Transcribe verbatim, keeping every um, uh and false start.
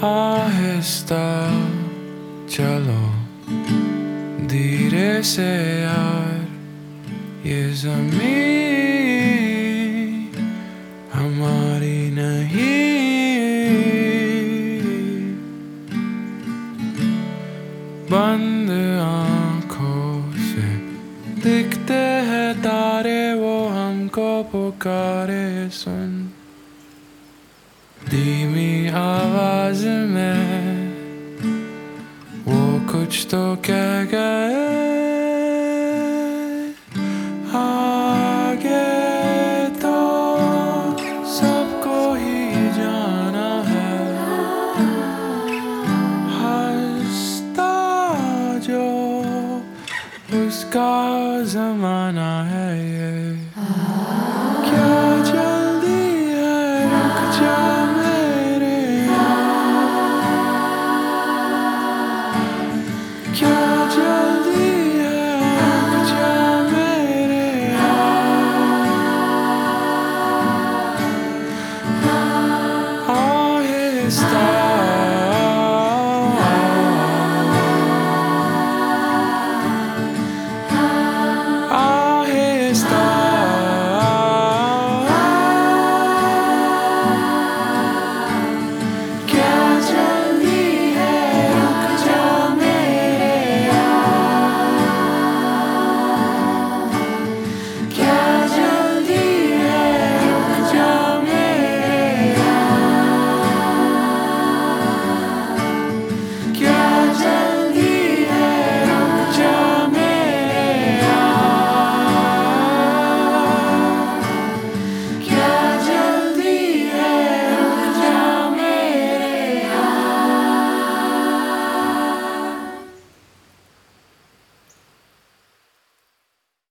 आहिस्ता चलो धीरे से यार, ये ज़मीन हमारी नहीं। बंद आँखों से दिखते हैं तारे, वो हमको पुकारे सुन। धीमी आवाज में वो कुछ तो कह गए, आगे तो सबको ही जाना है। हंसता जो उसका ज़माना है ये। क्या जल्दी है रुक जा मेरे, क्या जल्दी है रुक जा मेरे। आहिस्ता